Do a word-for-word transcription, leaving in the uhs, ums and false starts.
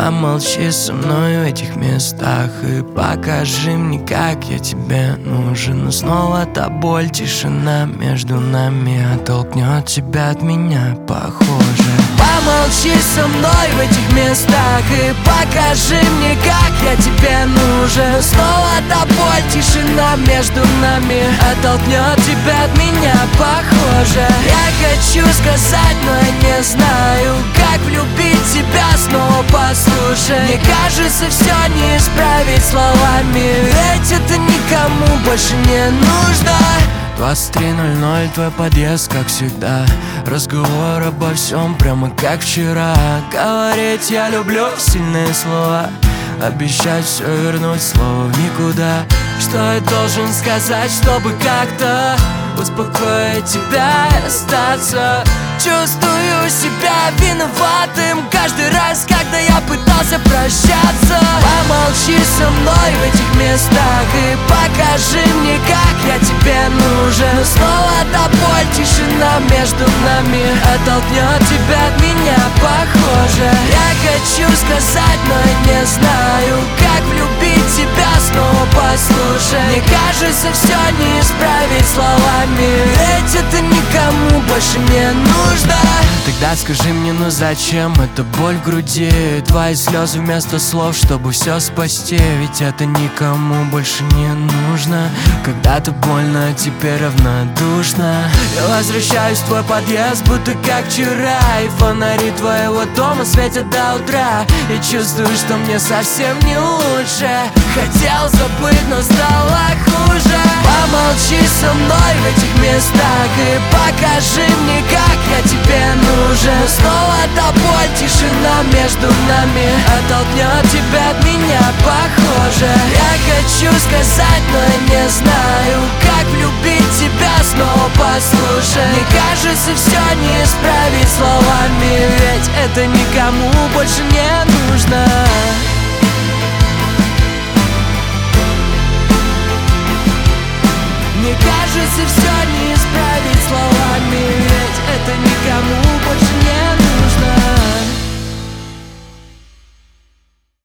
Помолчи со мной в этих местах и покажи мне, как я тебе нужен. Но снова та боль, тишина между нами оттолкнет тебя от меня, похоже. Помолчи со мной в этих местах и покажи мне, как я тебе нужен. Снова та боль, тишина между нами оттолкнет тебя от меня, похоже. Я хочу сказать, но я не знаю, как влюбить тебя снова, послушай. Мне кажется, все не исправить словами, ведь это никому больше не нужно. Двадцать три ноль ноль, твой подъезд, как всегда. Разговор обо всем, прямо как вчера. Говорить я люблю сильные слова, обещать все вернуть слово в никуда. Что я должен сказать, чтобы как-то успокоить тебя и остаться? Чувствую себя виноватым каждый раз, когда я пытался прощаться. Помолчи со мной в этих местах и покажи мне, как я тебе нужен. Снова та боль, тишина между нами оттолкнет тебя от меня, похоже. Я хочу сказать, но я не знаю, как влюбить тебя снова, послушай. Мне кажется, все не исправить словами, ведь это никому больше не нужно. Тогда скажи мне, ну зачем эта боль в груди? Твои слезы вместо слов, чтобы все спасти. Ведь это никому больше не нужно. Когда-то больно, теперь равнодушно. Я возвращаюсь в твой подъезд, будто как вчера. И фонари твоего дома светят до утра. И чувствую, что мне совсем не лучше. Хотел забыть, но стало хуже. Помолчи со мной в этих местах и покажи мне, как я тебе нужен. Снова та боль, тишина между нами оттолкнет тебя от меня, похоже. Я хочу сказать, но я не знаю, как влюбить тебя снова, послушай. Мне кажется, все не исправить словами, ведь это никому больше не нужно.